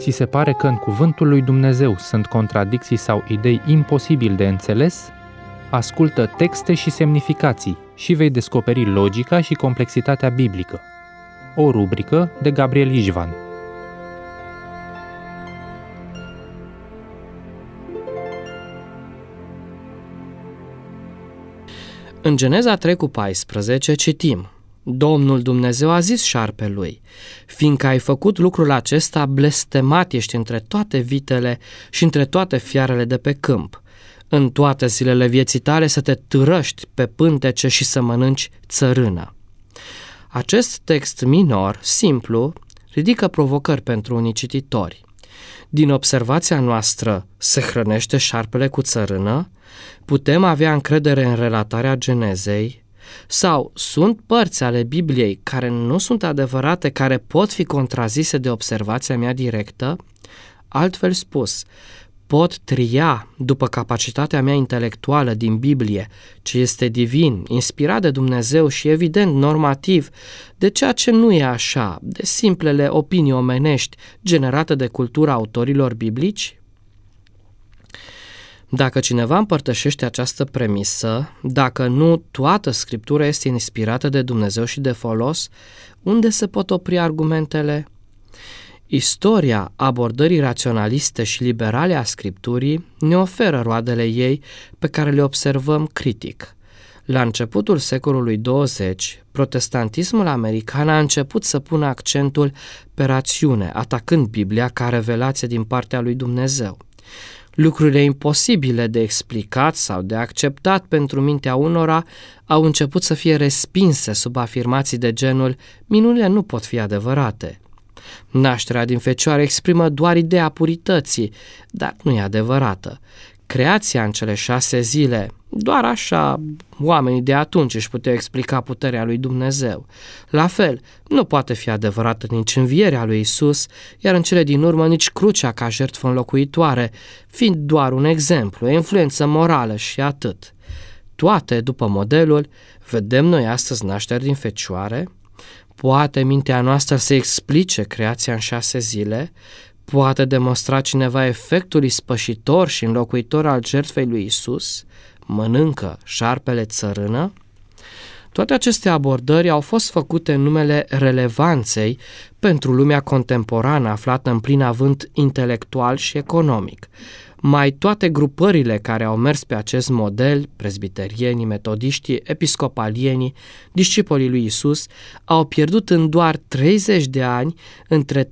Ți se pare că în cuvântul lui Dumnezeu sunt contradicții sau idei imposibil de înțeles? Ascultă texte și semnificații și vei descoperi logica și complexitatea biblică. O rubrică de Gabriel Ișvan. În Geneza 3:14 citim: Domnul Dumnezeu a zis șarpelui: fiindcă ai făcut lucrul acesta, blestemat ești între toate vitele și între toate fiarele de pe câmp. În toate zilele vieții tale să te târăști pe pântece și să mănânci țărână. Acest text minor, simplu, ridică provocări pentru unii cititori. Din observația noastră, se hrănește șarpele cu țărână? Putem avea încredere în relatarea Genezei? Sau sunt părți ale Bibliei care nu sunt adevărate, care pot fi contrazise de observația mea directă? Altfel spus, pot tria după capacitatea mea intelectuală din Biblie ce este divin, inspirat de Dumnezeu și evident normativ, de ceea ce nu e așa, de simplele opinii omenești generate de cultura autorilor biblici? Dacă cineva împărtășește această premisă, dacă nu toată Scriptura este inspirată de Dumnezeu și de folos, unde se pot opri argumentele? Istoria abordării raționaliste și liberale a Scripturii ne oferă roadele ei pe care le observăm critic. La începutul secolului 20, protestantismul american a început să pună accentul pe rațiune, atacând Biblia ca revelație din partea lui Dumnezeu. Lucrurile imposibile de explicat sau de acceptat pentru mintea unora au început să fie respinse sub afirmații de genul: minunile nu pot fi adevărate. Nașterea din fecioară exprimă doar ideea purității, dar nu e adevărată. Creația în cele 6 zile, doar așa oamenii de atunci își puteau explica puterea lui Dumnezeu. La fel, nu poate fi adevărată nici învierea lui Isus, iar în cele din urmă nici crucea ca jertfă înlocuitoare, fiind doar un exemplu, o influență morală și atât. Toate după modelul: vedem noi astăzi nașteri din fecioare? Poate mintea noastră să explice creația în 6 zile? Poate demonstra cineva efectul ispășitor și înlocuitor al jertfei lui Isus? Mănâncă șarpele țărână? Toate aceste abordări au fost făcute în numele relevanței pentru lumea contemporană aflată în plin avânt intelectual și economic. Mai toate grupările care au mers pe acest model, presbiterienii, metodiștii, episcopalienii, discipolii lui Isus, au pierdut în doar 30 de ani între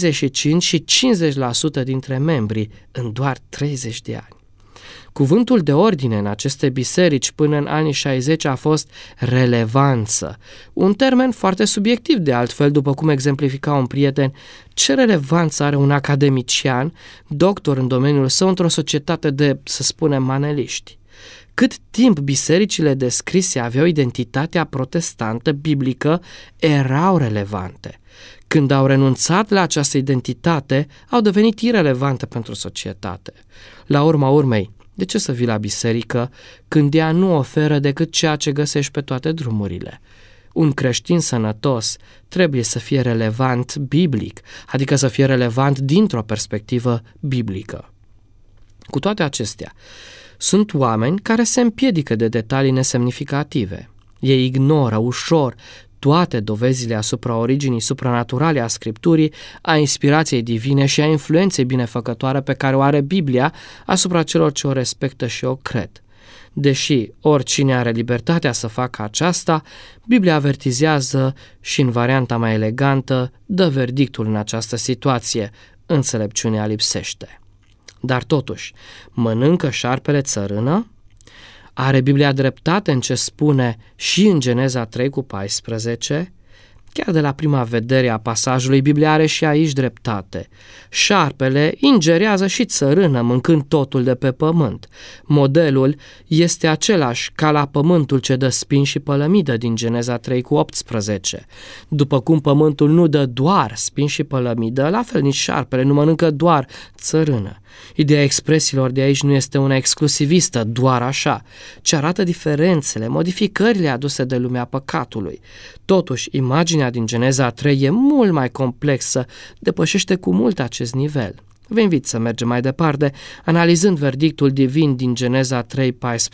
35 și 50% dintre membrii, în doar 30 de ani. Cuvântul de ordine în aceste biserici până în anii 60 a fost relevanță, un termen foarte subiectiv de altfel, după cum exemplifica un prieten: ce relevanță are un academician, doctor în domeniul său, într-o societate de, să spunem, maneliști? Cât timp bisericile descrise aveau identitatea protestantă biblică, erau relevante. Când au renunțat la această identitate, au devenit irelevante pentru societate. La urma urmei, de ce să vii la biserică când ea nu oferă decât ceea ce găsești pe toate drumurile? Un creștin sănătos trebuie să fie relevant biblic, adică să fie relevant dintr-o perspectivă biblică. Cu toate acestea, sunt oameni care se împiedică de detalii nesemnificative. Ei ignoră ușor toate dovezile asupra originii supranaturale a Scripturii, a inspirației divine și a influenței binefăcătoare pe care o are Biblia asupra celor ce o respectă și o cred. Deși oricine are libertatea să facă aceasta, Biblia avertizează și în varianta mai elegantă dă verdictul în această situație: înțelepciunea lipsește. Dar totuși, mănâncă șarpele țărână? Are Biblia dreptate în ce spune și în Geneza 3:14? Chiar de la prima vedere a pasajului, Biblia are și aici dreptate. Șarpele ingerează și țărână, mâncând totul de pe pământ. Modelul este același ca la pământul ce dă spini și pălămidă din Geneza 3:18. După cum pământul nu dă doar spini și pălămidă, la fel nici șarpele nu mănâncă doar țărână. Ideea expresiilor de aici nu este una exclusivistă, doar așa, ci arată diferențele, modificările aduse de lumea păcatului. Totuși, imaginea din Geneza 3 e mult mai complexă, depășește cu mult acest nivel. Vă invit să mergem mai departe, analizând verdictul divin din Geneza 3,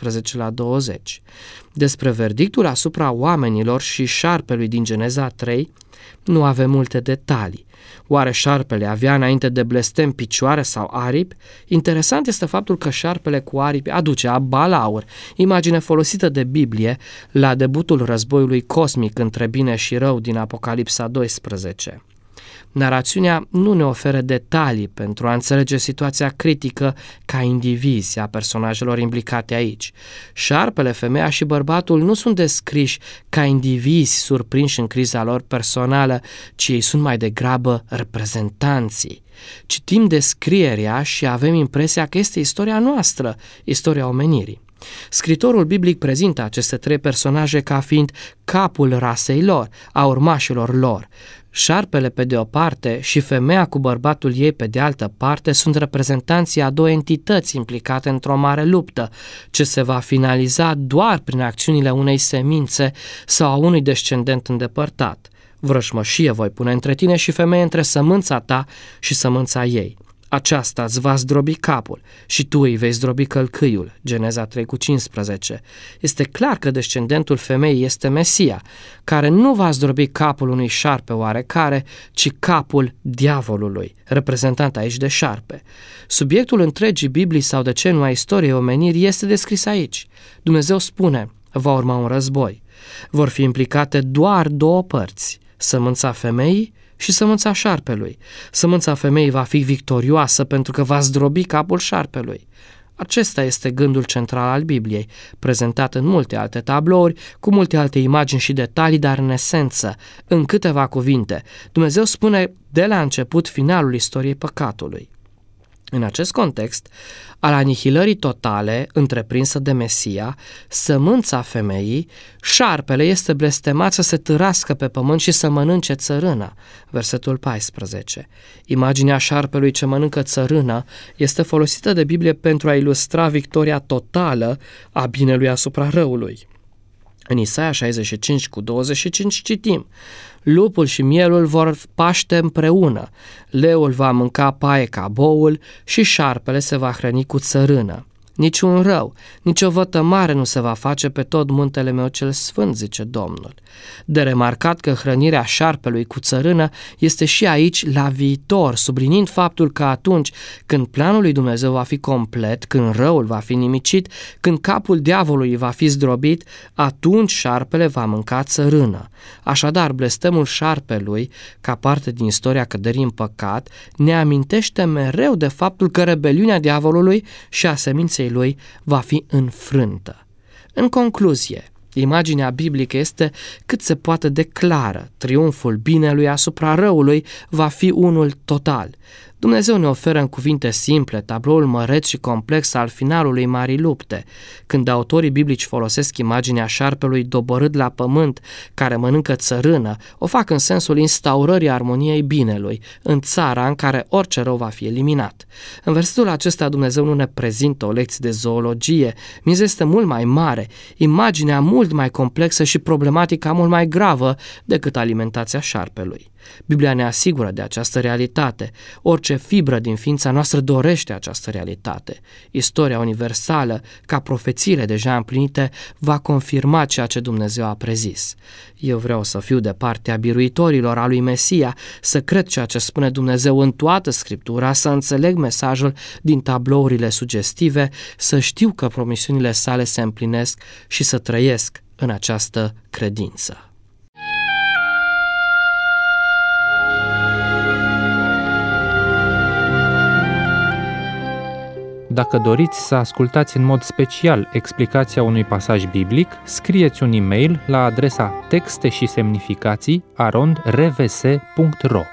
14-20. Despre verdictul asupra oamenilor și șarpelui din Geneza 3 nu avem multe detalii. Oare șarpele avea înainte de blestem picioare sau aripi? Interesant este faptul că șarpele cu aripi aducea balaur, imagine folosită de Biblie la debutul războiului cosmic între bine și rău din Apocalipsa 12. Narațiunea nu ne oferă detalii pentru a înțelege situația critică ca indivizi a personajelor implicate aici. Șarpele, femeia și bărbatul nu sunt descriși ca indivizi surprinși în criza lor personală, ci ei sunt mai degrabă reprezentanții. Citim descrierea și avem impresia că este istoria noastră, istoria omenirii. Scritorul biblic prezintă aceste trei personaje ca fiind capul rasei lor, a urmașilor lor. Șarpele pe de o parte și femeia cu bărbatul ei pe de altă parte sunt reprezentanții a două entități implicate într-o mare luptă, ce se va finaliza doar prin acțiunile unei semințe sau a unui descendent îndepărtat. Vrăjmășie voi pune între tine și femeie, între sămânța ta și sămânța ei. Aceasta îți va zdrobi capul și tu îi vei zdrobi călcâiul. Geneza 3:15. Este clar că descendentul femeii este Mesia, care nu va zdrobi capul unui șarpe oarecare, ci capul diavolului, reprezentant aici de șarpe. Subiectul întregii Biblii sau de ce nu a istoriei omenirii este descris aici. Dumnezeu spune, va urma un război. Vor fi implicate doar două părți, sămânța femeii și sămânța șarpelui. Sămânța femeii va fi victorioasă pentru că va zdrobi capul șarpelui. Acesta este gândul central al Bibliei, prezentat în multe alte tablouri, cu multe alte imagini și detalii, dar în esență, în câteva cuvinte, Dumnezeu spune de la început finalul istoriei păcatului. În acest context, al anihilării totale întreprinsă de Mesia, sămânța femeii, șarpele este blestemat să se târască pe pământ și să mănânce țărâna. Versetul 14. Imaginea șarpelui ce mănâncă țărâna este folosită de Biblie pentru a ilustra victoria totală a binelui asupra răului. În Isaia 65:25 citim: lupul și mielul vor paște împreună, leul va mânca paie ca boul și șarpele se va hrăni cu țărână. Niciun rău, nicio vătămare nu se va face pe tot muntele meu cel sfânt, zice Domnul. De remarcat că hrănirea șarpelui cu țărână este și aici la viitor, subliniind faptul că atunci când planul lui Dumnezeu va fi complet, când răul va fi nimicit, când capul diavolului va fi zdrobit, atunci șarpele va mânca țărână. Așadar, blestemul șarpelui, ca parte din istoria căderii în păcat, ne amintește mereu de faptul că rebeliunea diavolului și a seminței lui va fi înfrântă. În concluzie, imaginea biblică este cât se poate de clară. Triumful binelui asupra răului va fi unul total. Dumnezeu ne oferă în cuvinte simple tabloul măreț și complex al finalului marii lupte. Când autorii biblici folosesc imaginea șarpelui doborât la pământ, care mănâncă țărână, o fac în sensul instaurării armoniei binelui, în țara în care orice rău va fi eliminat. În versetul acesta Dumnezeu nu ne prezintă o lecție de zoologie, miza este mult mai mare, imaginea mult mai complexă și problematica mult mai gravă decât alimentația șarpelui. Biblia ne asigură de această realitate. Orice fibră din ființa noastră dorește această realitate. Istoria universală, ca profețiile deja împlinite, va confirma ceea ce Dumnezeu a prezis. Eu vreau să fiu de partea biruitorilor a lui Mesia, să cred ceea ce spune Dumnezeu în toată Scriptura, să înțeleg mesajul din tablourile sugestive, să știu că promisiunile sale se împlinesc și să trăiesc în această credință. Dacă doriți să ascultați în mod special explicația unui pasaj biblic, scrieți un e-mail la adresa texte și semnificații @rvs.ro.